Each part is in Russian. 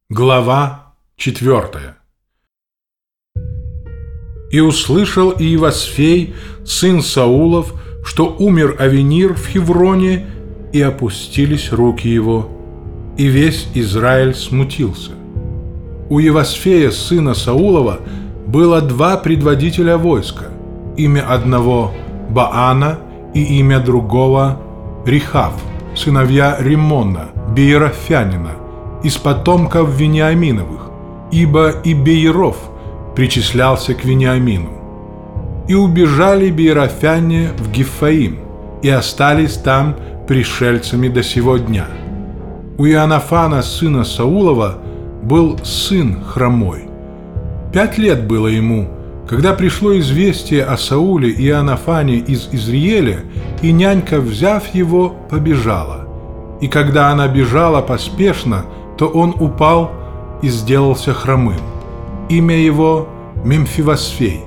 Глава 4. «И услышал Иовасфей, сын Саулов, что умер Авенир в Хевроне, и опустились руки его, и весь Израиль смутился. У Иовасфея, сына Саулова, было два предводителя войска, имя одного Баана и имя другого Рехав, сыновья Риммона, Беерофянина, из потомков Вениаминовых, ибо и Бееров причислялся к Вениамину. И убежали беерофяне в Гифаим, и остались там пришельцами до сего дня. У Иоаннафана, сына Саулова, был сын хромой. 5 лет было ему, когда пришло известие о Сауле и Иоаннафане из Изриэля, и нянька, взяв его, побежала. И когда она бежала поспешно, то он упал и сделался хромым. Имя его Мемфивосфей.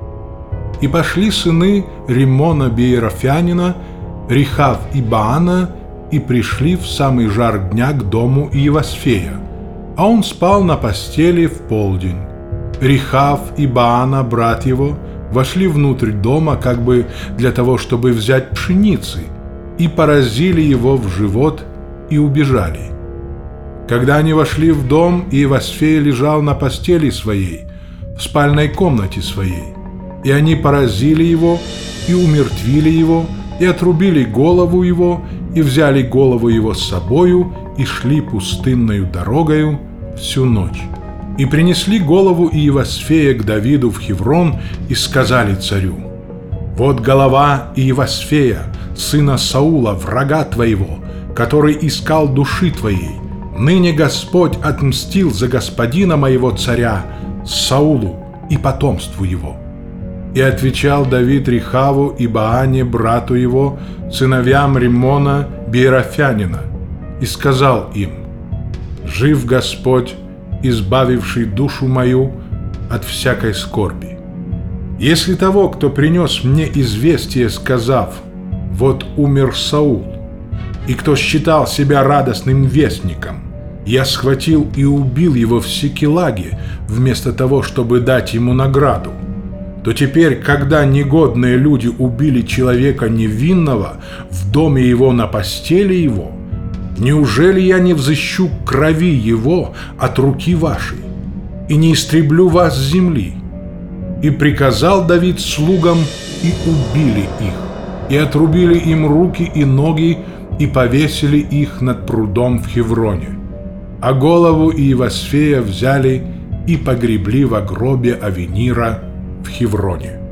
И пошли сыны Риммона Беерофянина, Рехав и Баана, и пришли в самый жар дня к дому Иовасфея, а он спал на постели в полдень. Рехав и Баана, брат его, вошли внутрь дома, как бы для того, чтобы взять пшеницы, и поразили его в живот и убежали. Когда они вошли в дом, Иовасфей лежал на постели своей, в спальной комнате своей, и они поразили его, и умертвили его, и отрубили голову его, и взяли голову его с собою, и шли пустынною дорогою всю ночь. И принесли голову Иовасфея к Давиду в Хеврон, и сказали царю: «Вот голова Иовасфея, сына Саула, врага твоего, который искал души твоей. Ныне Господь отмстил за господина моего царя, Саулу и потомству его». И отвечал Давид Рехаву и Баане, брату его, сыновьям Риммона Беерофянина, и сказал им: «Жив Господь, избавивший душу мою от всякой скорби. Если того, кто принес мне известие, сказав: вот умер Саул, и кто считал себя радостным вестником, я схватил и убил его в Сикелаге, вместо того, чтобы дать ему награду, то теперь, когда негодные люди убили человека невинного в доме его на постели его, неужели я не взыщу крови его от руки вашей и не истреблю вас с земли?» И приказал Давид слугам, и убили их, и отрубили им руки и ноги, и повесили их над прудом в Хевроне. А голову Иовасфея взяли и погребли во гробе Авенира в Хевроне.